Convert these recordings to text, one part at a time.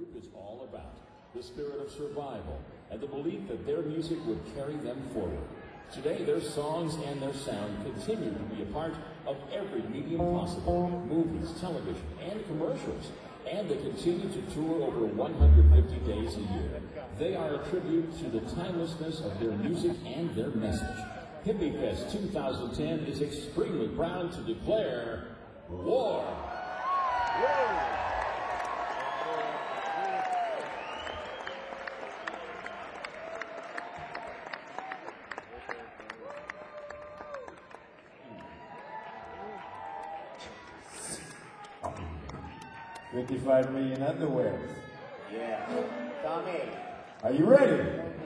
group is all about. The spirit of survival and the belief that their music would carry them forward. Today, their songs and their sound continue to be a part of every medium possible, movies, television, and commercials. And they continue to tour over 150 days a year. They are a tribute to the timelessness of their music and their message. Hippie Fest 2010 is extremely proud to declare war. $55 million underwears. Yeah. Tommy. Are you ready?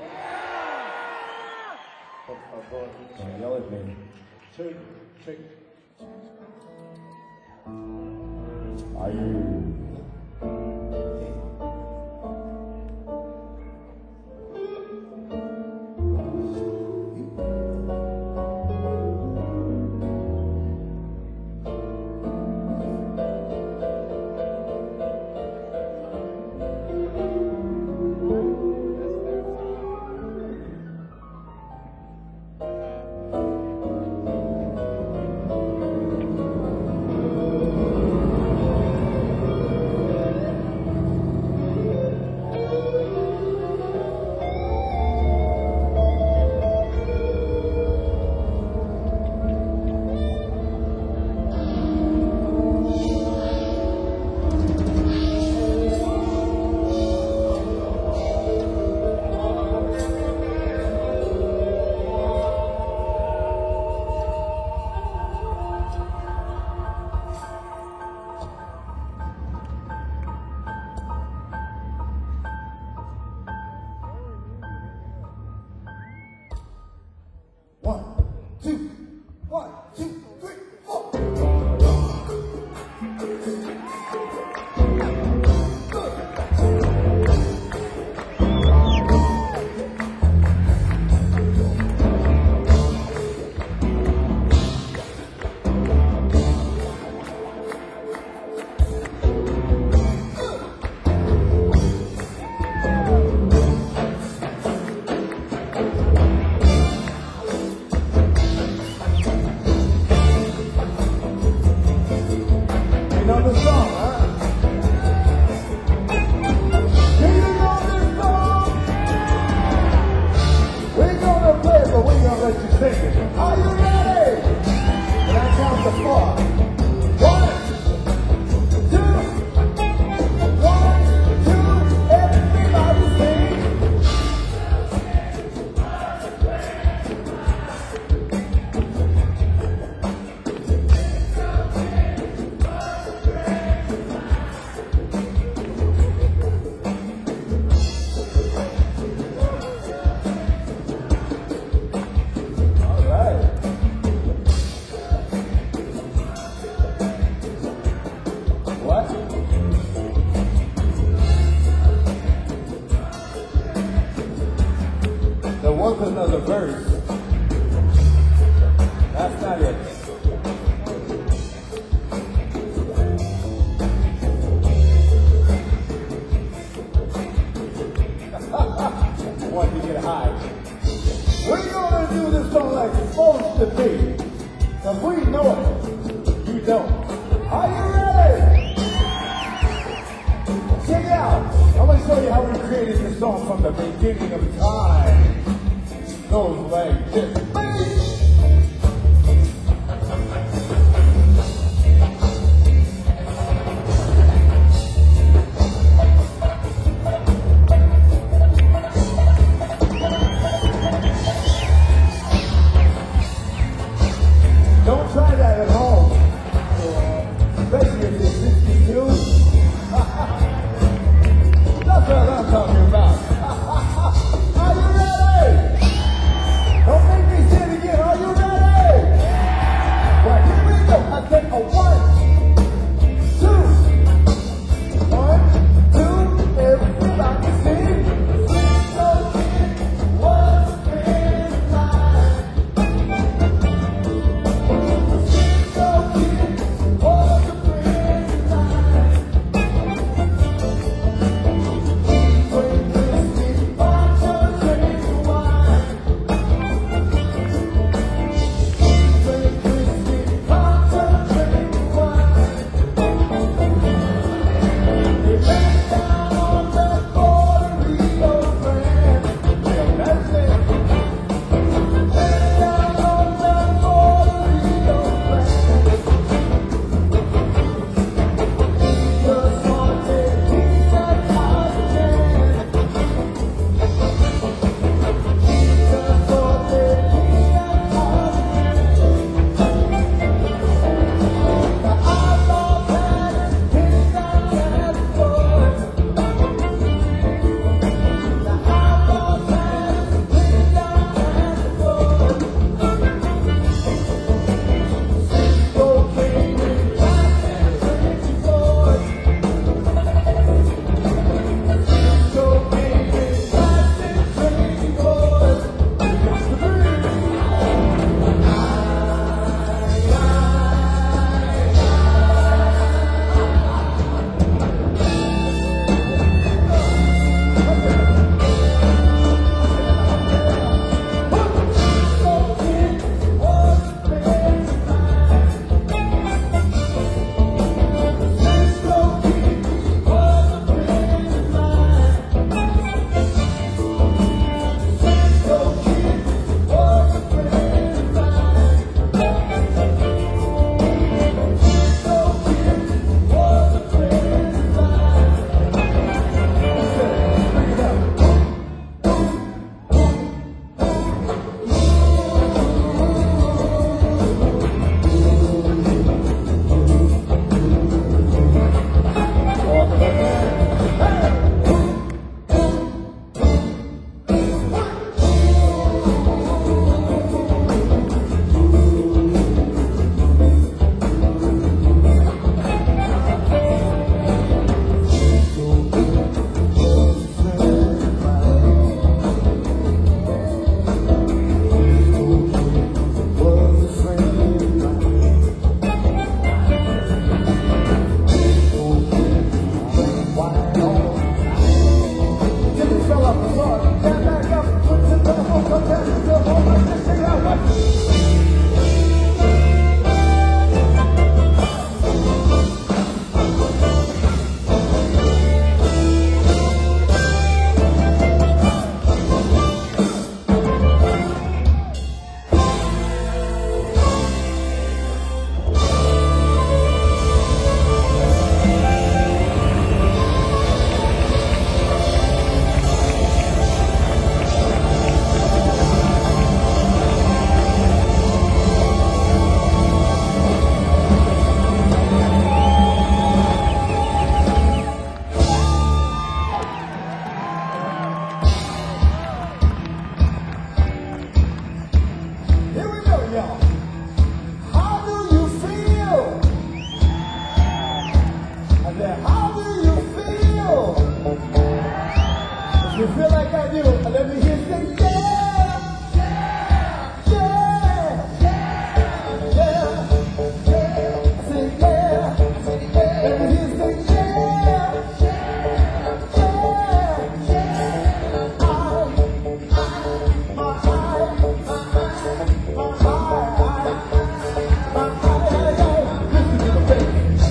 Por favor. Don't yell at me. Check. Are you? Another verse. That's not it. Want to get high. We're gonna do this song like it's supposed to be. Cause we know it. You don't. Are you ready? Check it out. I'm gonna show you how we created this song from the beginning of time. Goes like this. Don't try that at home. Especially if you're 62. That's what I'm talking about. Are you ready? feel? If you feel like I do, let me hear you say yeah, yeah, yeah, yeah, yeah. Say yeah, let me hear you say yeah, yeah, yeah. Listen to the bass.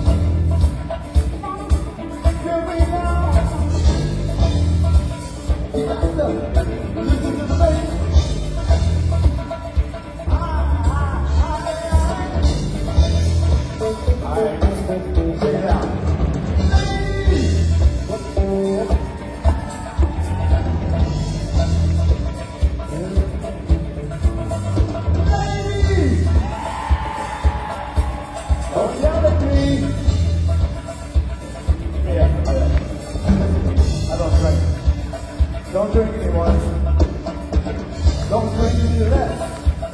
Feel me now. Listen to the bass. Check it out. Ladies! Don't yell at me. Yeah, I don't drink. Don't drink anyone. Don't drink any of that.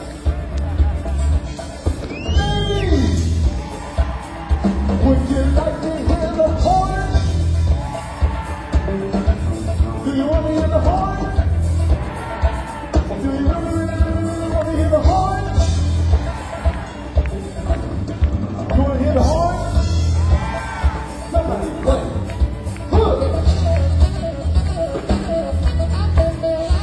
Ladies! Would you like to hear the horn? Do you want to hear the horn? Do you really want to hear the horn? You want to hear the horn? Somebody play. Hook.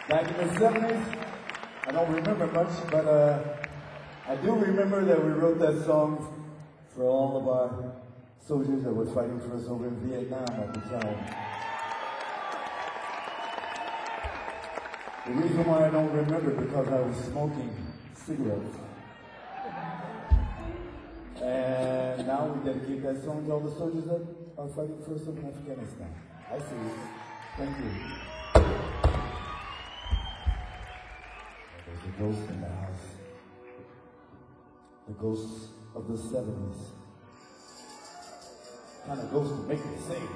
Back in the 70s, I don't remember much, but I do remember that we wrote that song for all of our soldiers that were fighting for us over in Vietnam at the time. The reason why I don't remember is because I was smoking cigarettes. And now we dedicate that song to all the soldiers that are fighting for us in Afghanistan. I see you. Thank you. There's a ghost in the house. The ghost of the 70s. Kind of ghost to make me sing.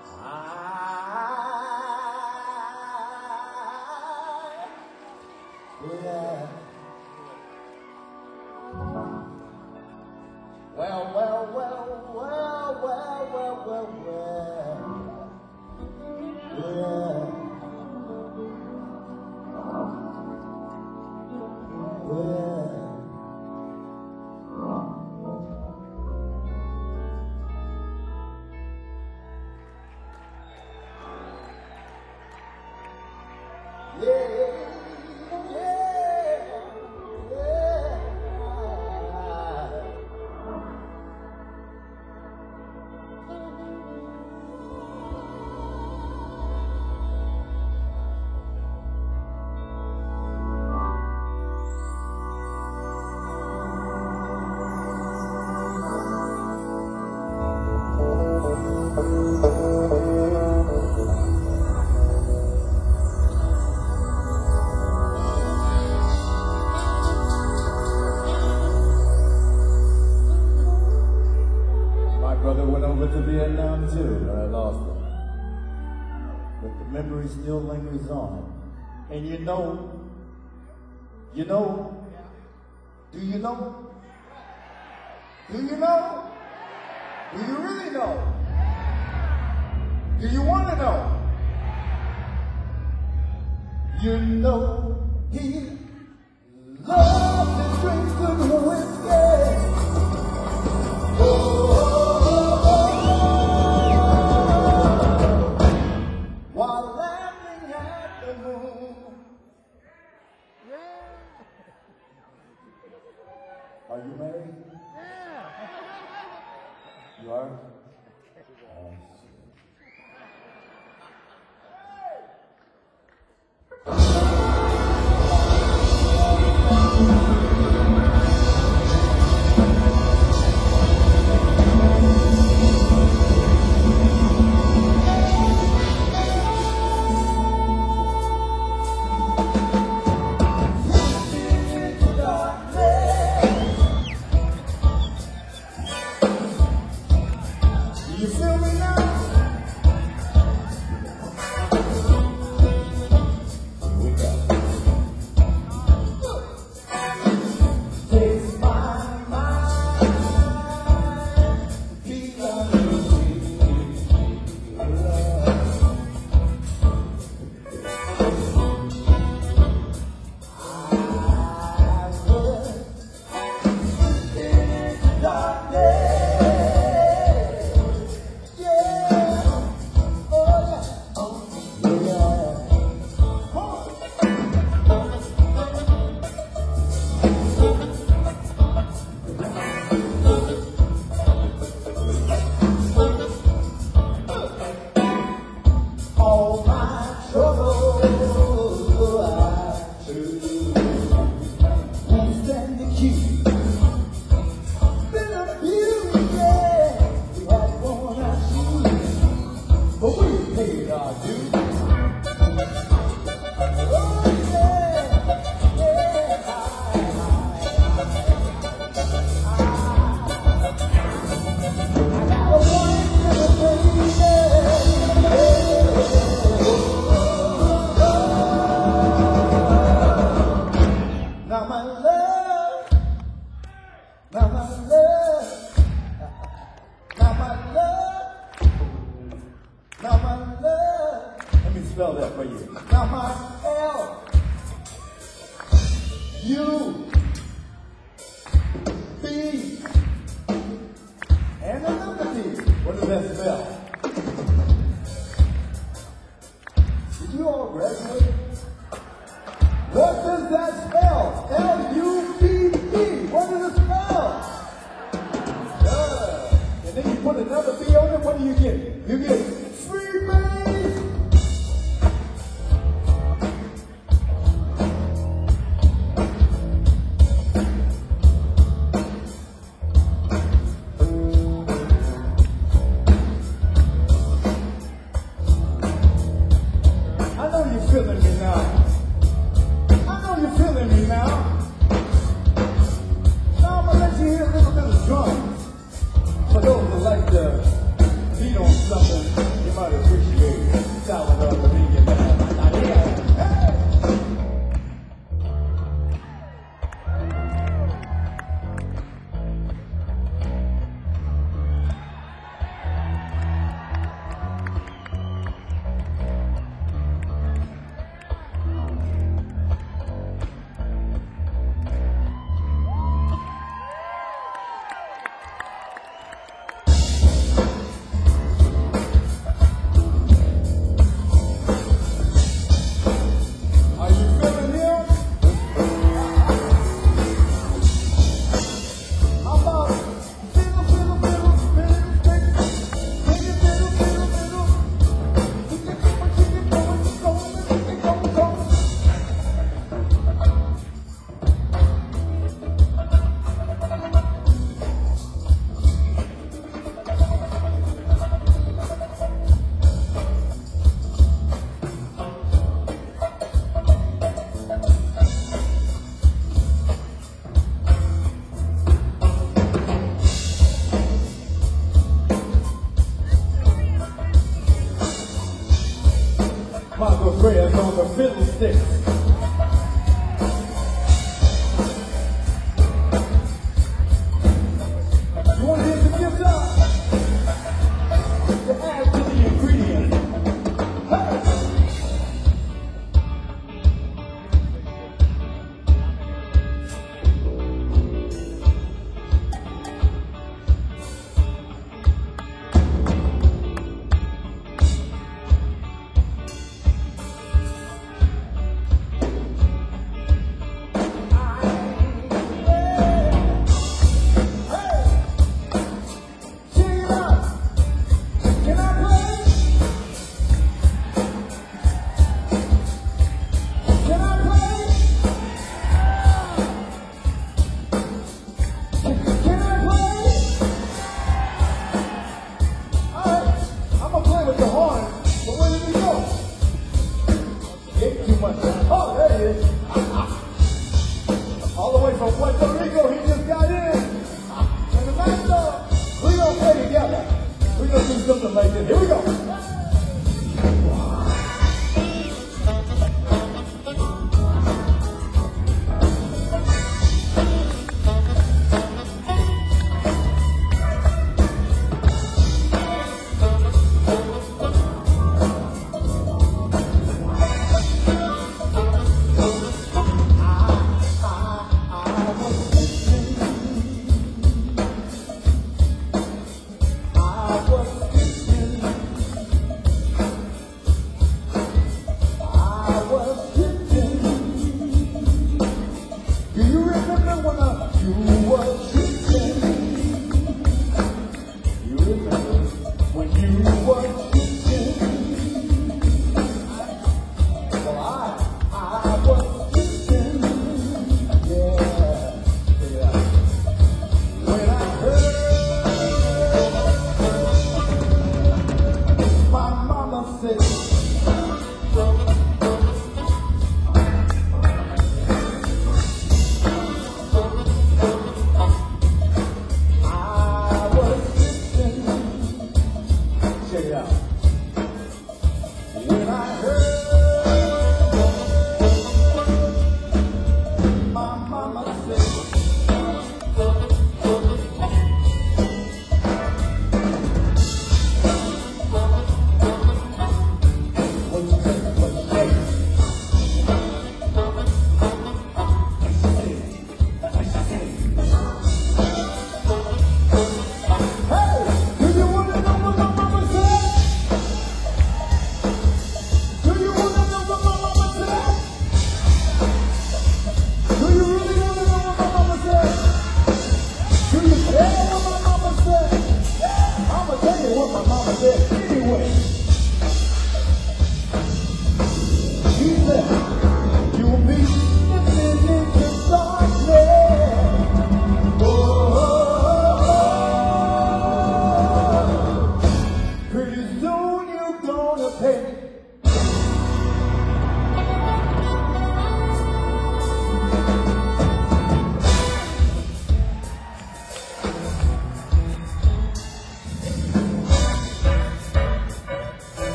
Yeah. Well. Yeah. Still lingers on. And do you know, do you really know? Do you want to know? You know he loves to drink good whiskey. Are you married? Yeah. You are? Spell that for you. Now my L, U, B, and another D. What does that spell? Did you all graduate? baby. All the way from Puerto Rico, he just got in. And the master, we gonna play together. We gonna do something like this. Here we go.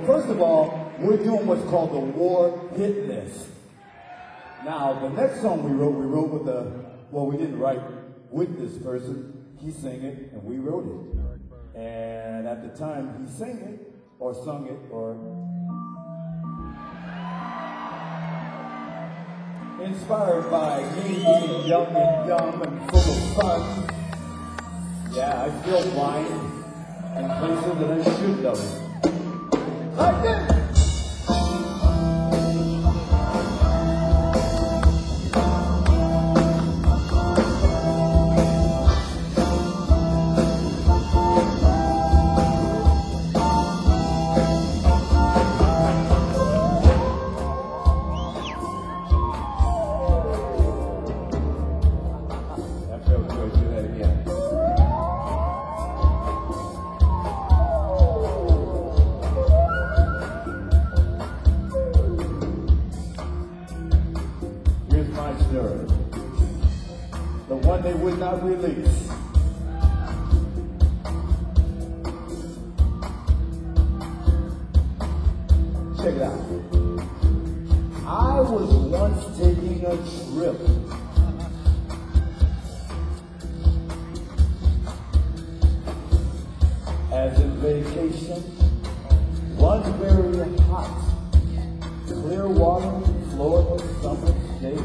first of all, we're doing what's called the war hit list. Now, the next song we wrote with we didn't write with this person. He sang it and we wrote it. And at the time he sang it, or sung it, or inspired by me being young and dumb and full of fun. Yeah, I feel blind in places that I should know. Like this! The one they would not release. Check it out. I was once taking a trip. As in vacation, one very hot, clear water, Florida summer day.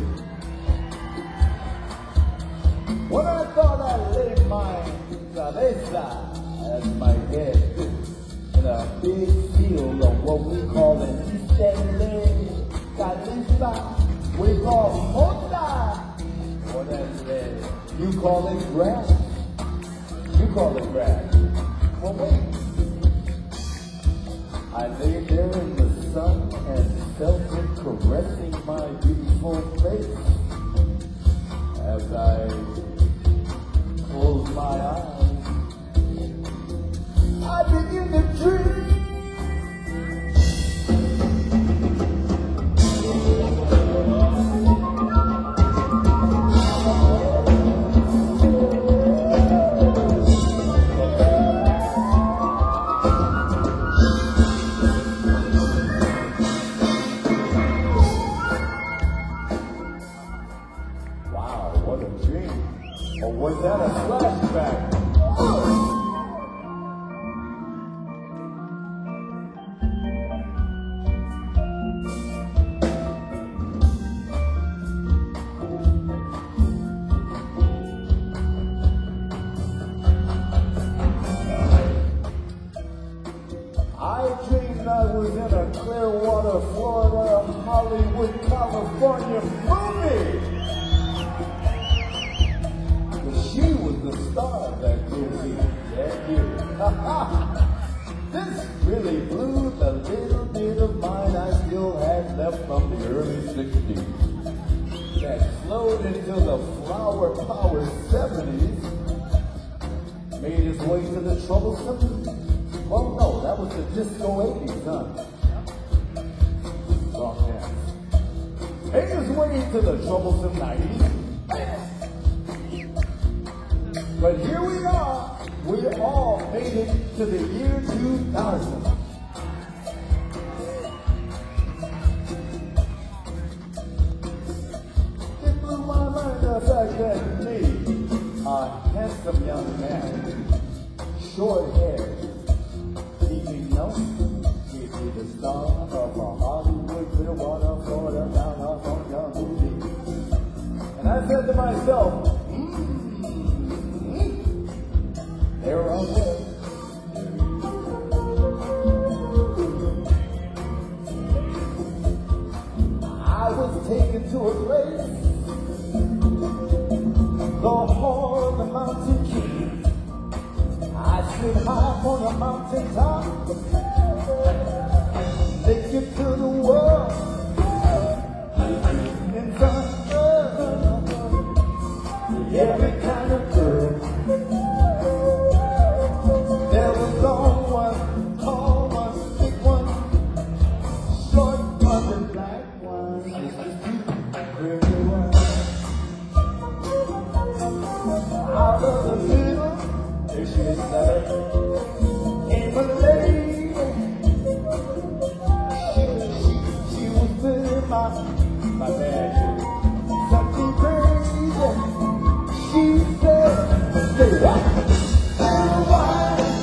When I thought I laid my cabeza as my head in a big field of what we call an cabeza, we call mota. Or that's red. You call it grass. You call it grass. Well, wait. I lay there in the sun and felt it caressing my beautiful face as I close my eyes, I begin to dream. Wow, what a dream. Or was that a flashback? I dreamed I was in a Clearwater, Florida, Hollywood, California movie. She was the star of that movie that year. This really blew the little bit of mind I still had left from the early 60s. That flowed into the flower power 70s. Made its way to the troublesome. Well, no, that was the disco 80s, huh? Wrong dance. Made its way to the troublesome 90s. But here we are. We all made it to the year 2000. It blew my mind the fact that me, a handsome young man, short hair, keeping notes, give me the star of a Hollywood, Clearwater, Florida, down off on your movie. And I said to myself, there I was. I was taken to a place, the hall of the Mountain King. I sit high on a mountain top, naked to the world, in front of every kind of girl. There was long one, tall one, big one, short one, and black one, pretty one. Out of the middle, there she is, came a lady my bad. Something crazy. She said, say what? And why?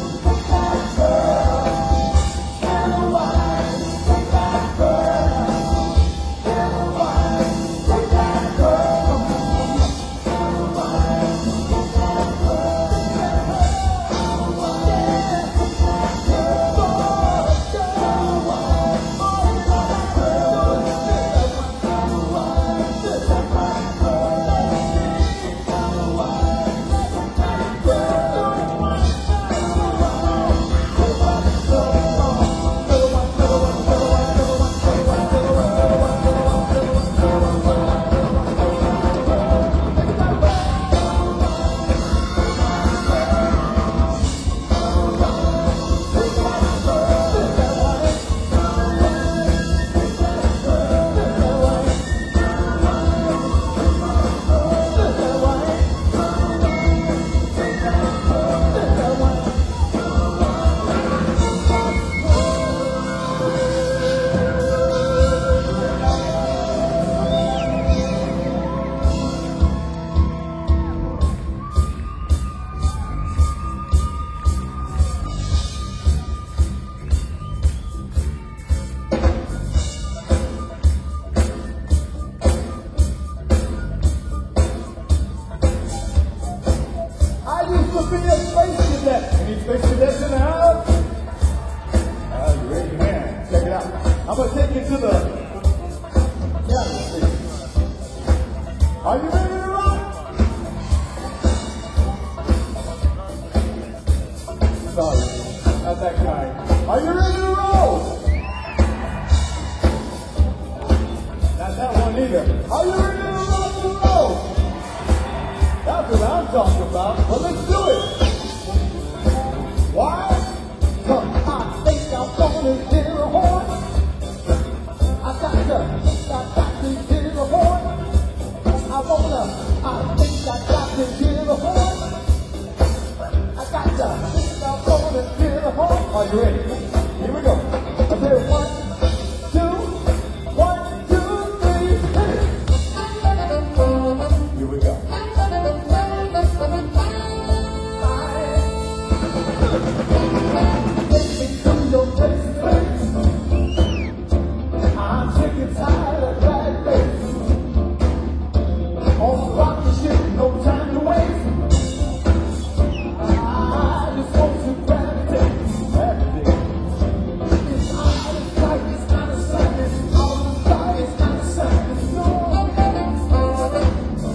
I'm gonna take you to the piano station. Are you ready to rock? Sorry, not that kind. Are you ready to roll? Not that one either. Are you ready to rock and roll? That's what I'm talking about. Well, let's do it. Why? 'Cause I think I'm gonna hit a horn. I got to hit a horn. I think I got to hit a horn. I got to think I'm gonna hit a horn. Are you ready? Here we go. I say 1, 2, 1, 2, 3, hit it. Here we go. Take me to your place, place. I'm sick and tired of that face. On the rocket ship, no time to waste. I just want to gravitate. It's out of sight, it's out of sight, it's out of sight, it's out of sight, it's no. It's out of sight,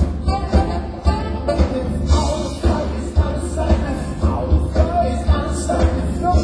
it's out of sight, it's out of sight, it's out of sight, it's no.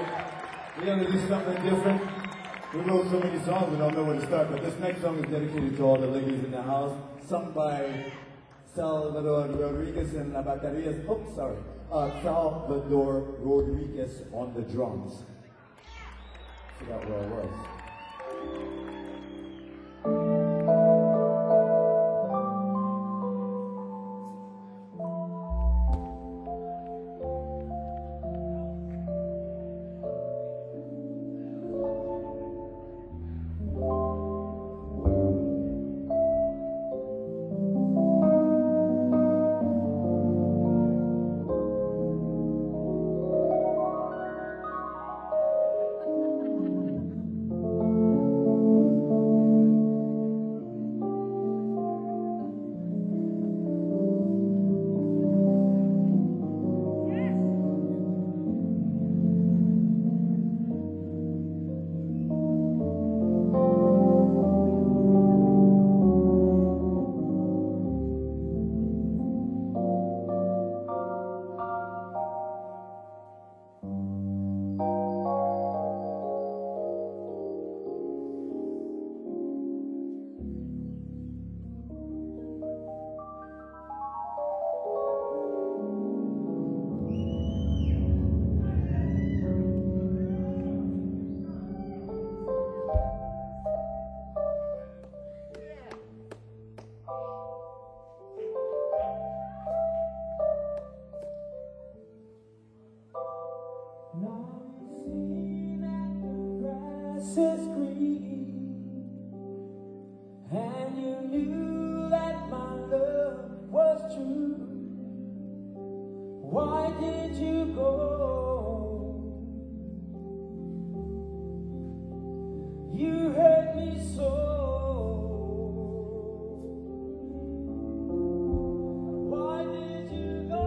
right? We're gonna do something different. We wrote so many songs we don't know where to start, but this next song is dedicated to all the ladies in the house, sung by Salvador Rodriguez and La Baterías. Salvador Rodriguez on the drums. Forgot where I was. Is green, and you knew that my love was true. Why did you go? You hurt me so. Why did you go?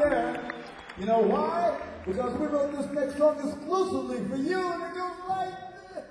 there. You know why? Because we wrote this next song exclusively for you, and it goes like this.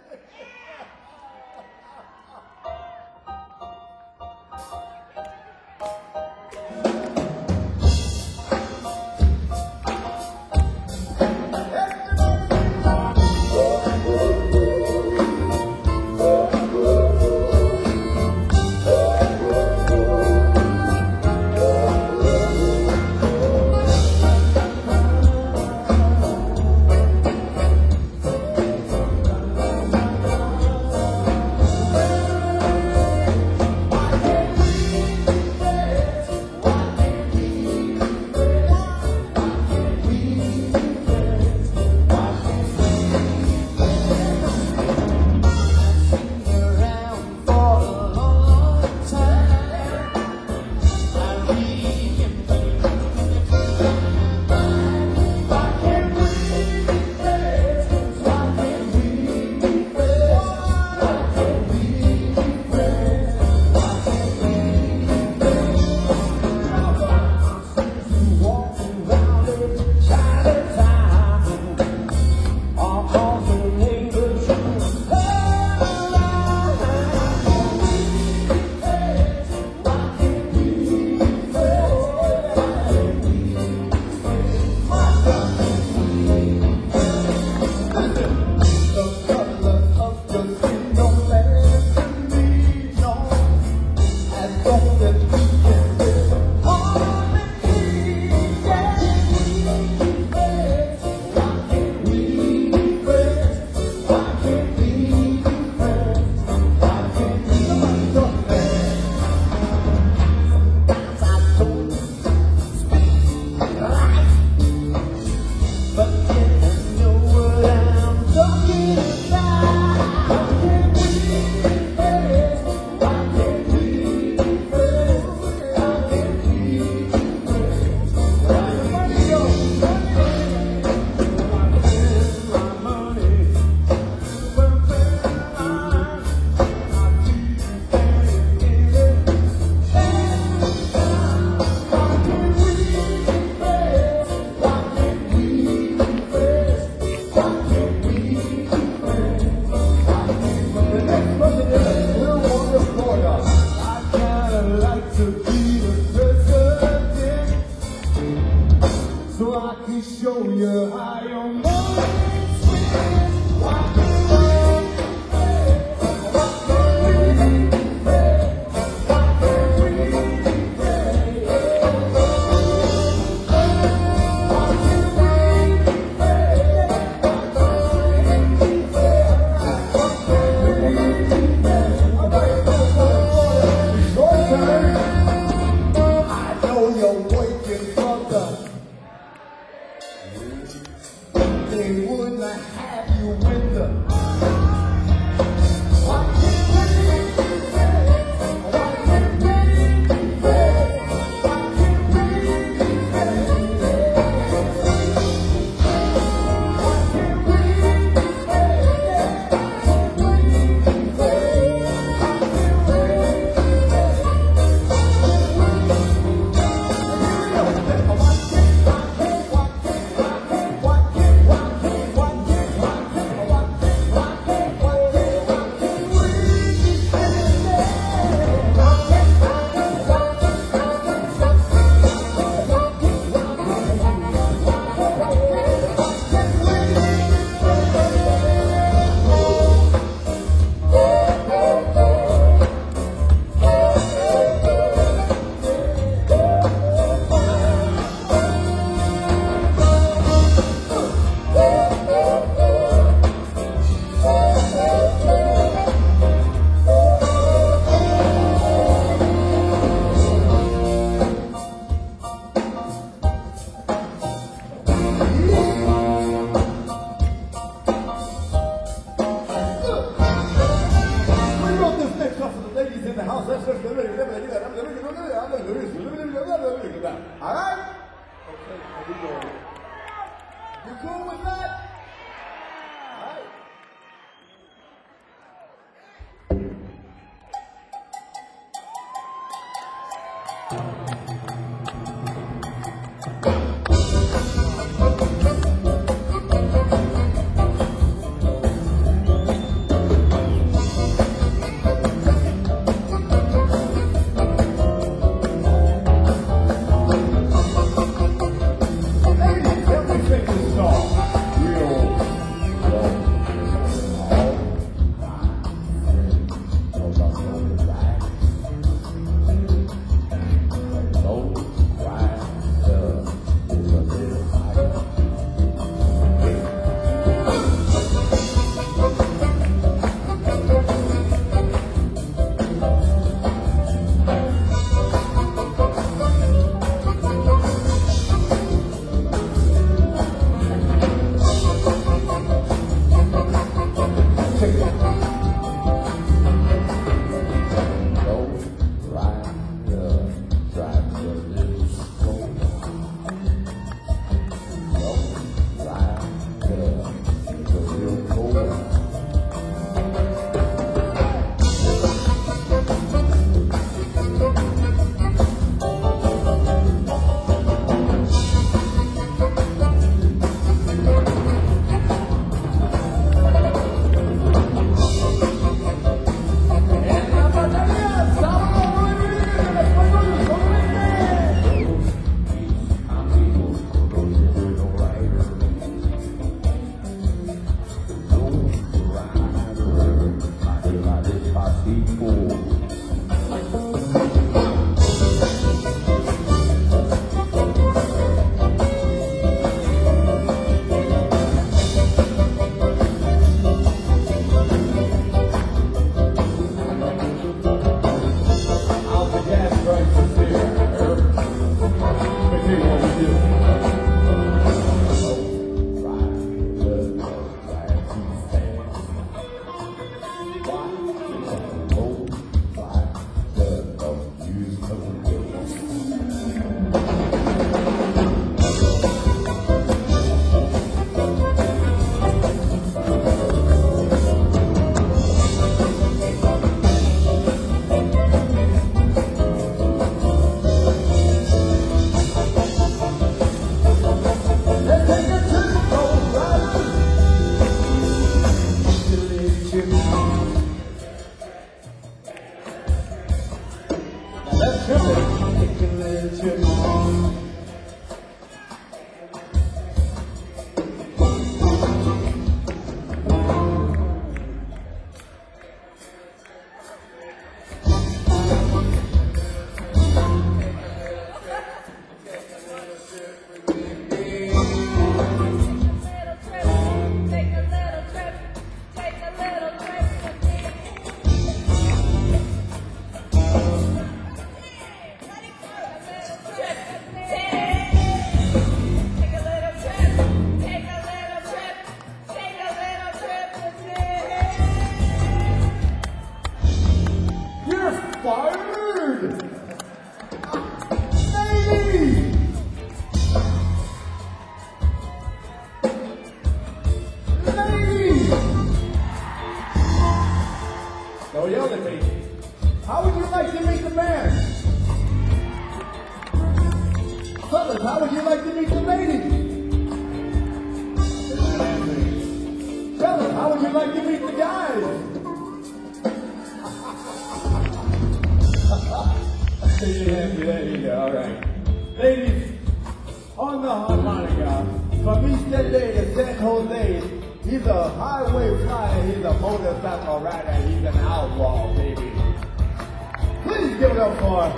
harmonica from East LA to San Jose. He's a highway flyer, he's a motorcycle rider, he's an outlaw, baby. Please give it up for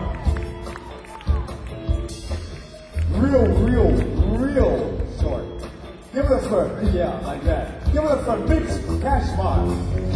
real short. Give it up for, yeah, like that. Give it up for Mitch Cashmar.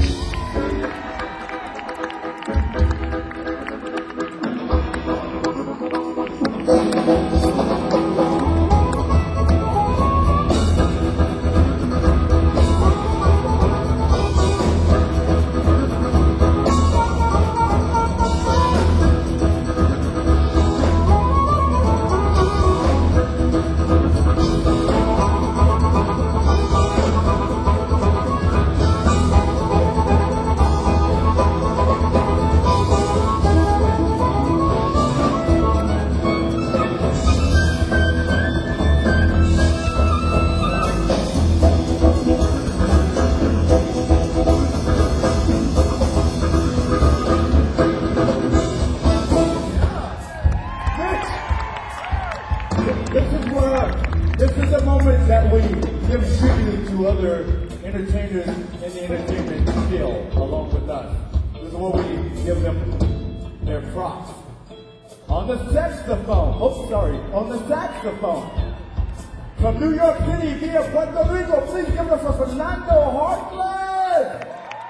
This is a moment that we give tribute to other entertainers in the entertainment field along with us. This is where we give them their props. On the saxophone, on the saxophone, from New York City via Puerto Rico, please give it up for Fernando Hartley!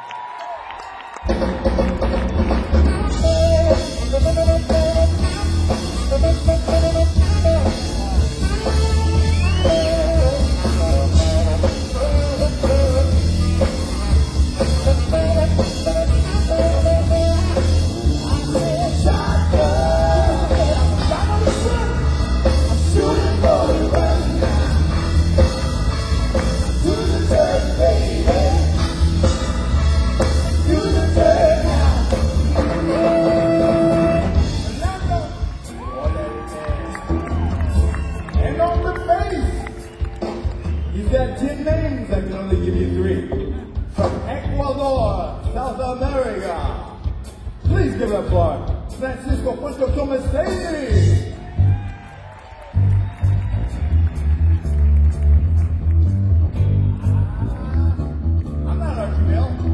He's got 10 names, I can only give you 3. From Ecuador, South America. Please give it up for Francisco Puerto Tomasini. I'm not Archibald.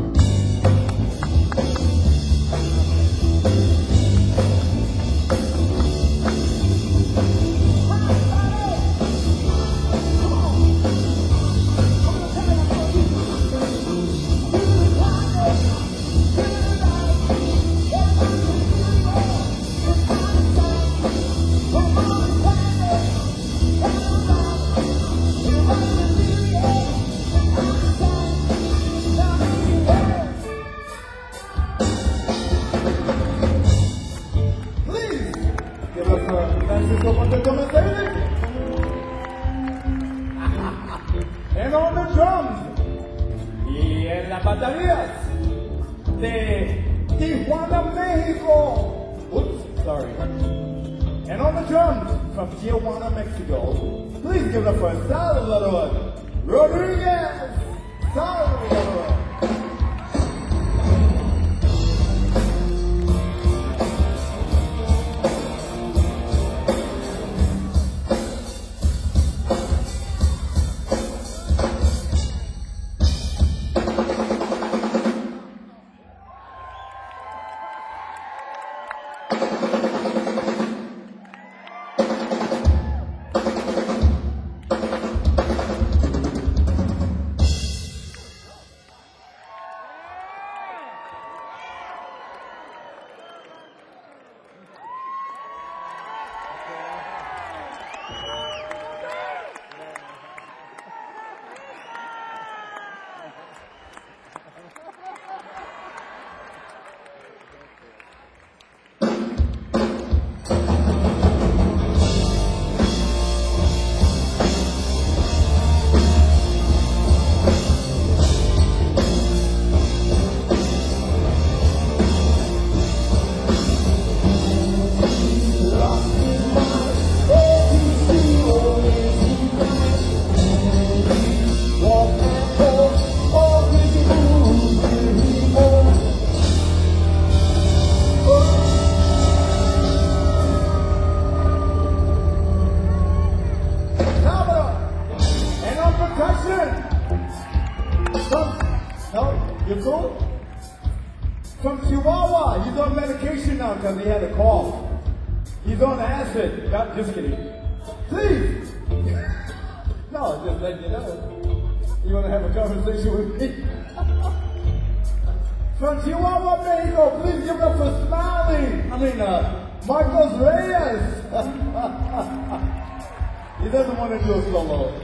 And on the drums, y en las baterías de Tijuana, Mexico. Oops, sorry. And on the drums from Tijuana, Mexico, please give it up for Salvador Rodriguez. Salvador. Michael. From Chihuahua. He's on medication now because he had a cough. He's on acid. Not just kidding. Please. No, just letting you know. You want to have a conversation with me? From Chihuahua, Mexico, please give it up for Smiley. Marcos Reyes. He doesn't want to do a solo.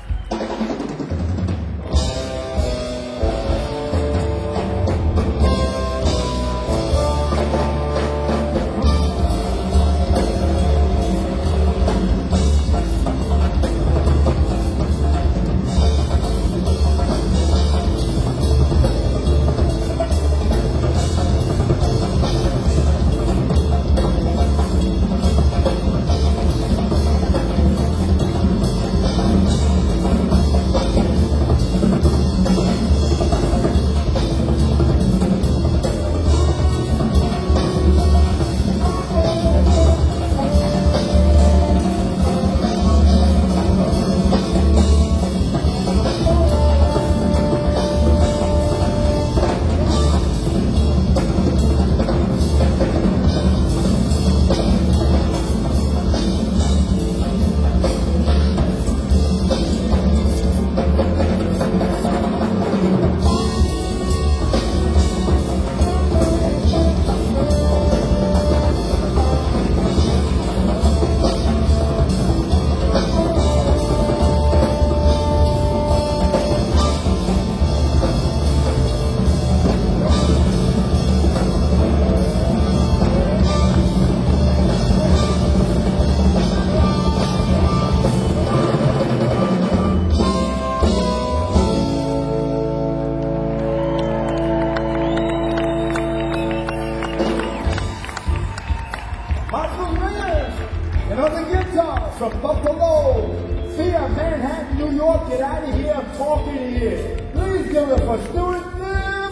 From Buffalo, via Manhattan, New York, get out of here, I'm talking here. Please give it for Stuart Sim.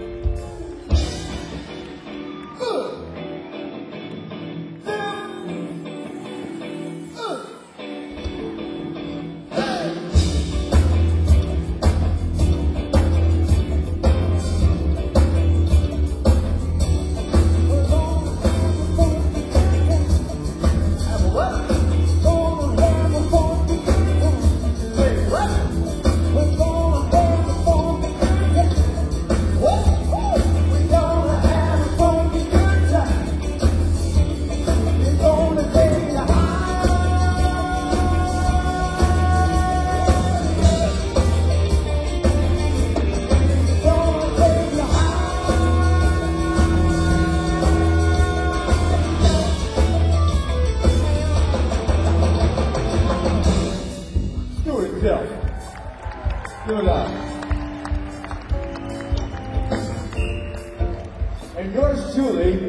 And yours truly,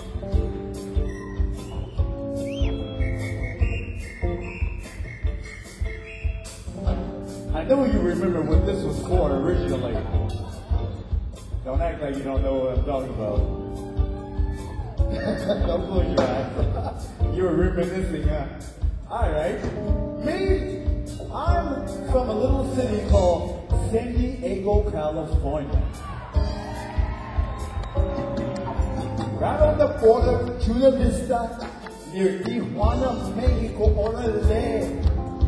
I know you remember what this was for originally. Don't act like you don't know what I'm talking about. Don't close your eyes. You were reminiscing, huh? All right. Me, I'm from a little city called San Diego, California. Right on the border, Chula Vista, near Tijuana, Mexico, orale.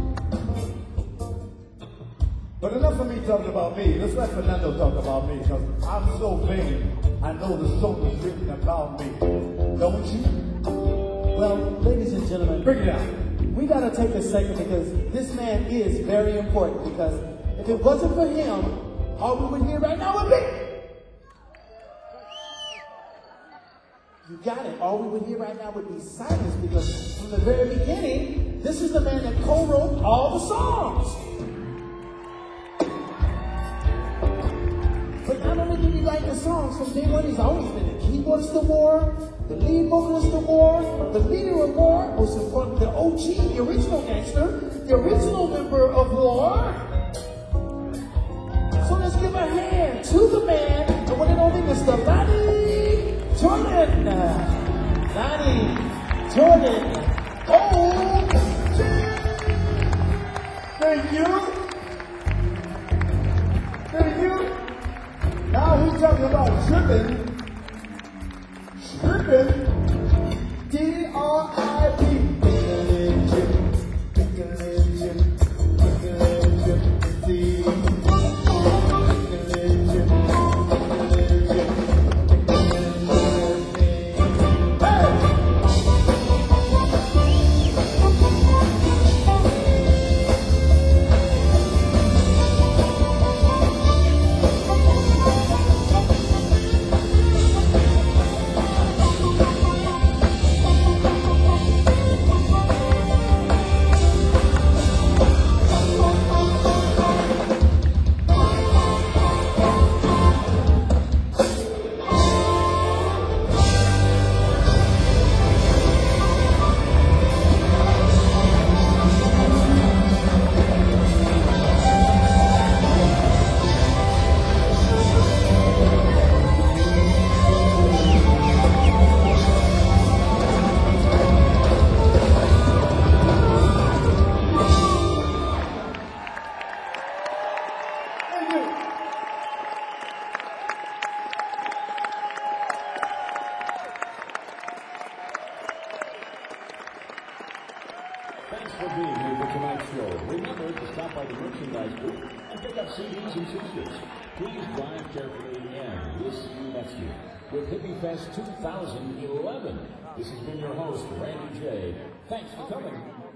But enough of me talking about me. Let's let Fernando talk about me, because I'm so vain. I know the song is written about me. Don't you? Well, ladies and gentlemen, Bring it out. we gotta take a second because this man is very important, because if it wasn't for him, all we would hear right now would be... You got it. All we would hear right now would be silence, because from the very beginning, this is the man that co-wrote all the songs. But not only did he write the songs, from day one he's always been the keyboardist of War, the lead vocalist of War, the leader of War, most important, the OG, the original gangster, the original member of War. So let's give a hand to the man, the one and only Mr. Lonnie Jordan. Lonnie Jordan. Oh, Thank you. Thank you. Now who talking about tripping. Tripping. D-R-I-P. Pickle-in-chip. Pickle-in-chip. Pickle-in-chip. See. Pickle-in-chip. Pickle-in-chip. Pickle-in-chip. Hey! Thanks for being here for tonight's show. Remember to stop by the merchandise booth and pick up CDs and t-shirts. Please drive carefully and we'll see you next year with Hippie Fest 2011. This has been your host, Randy J. Thanks for coming.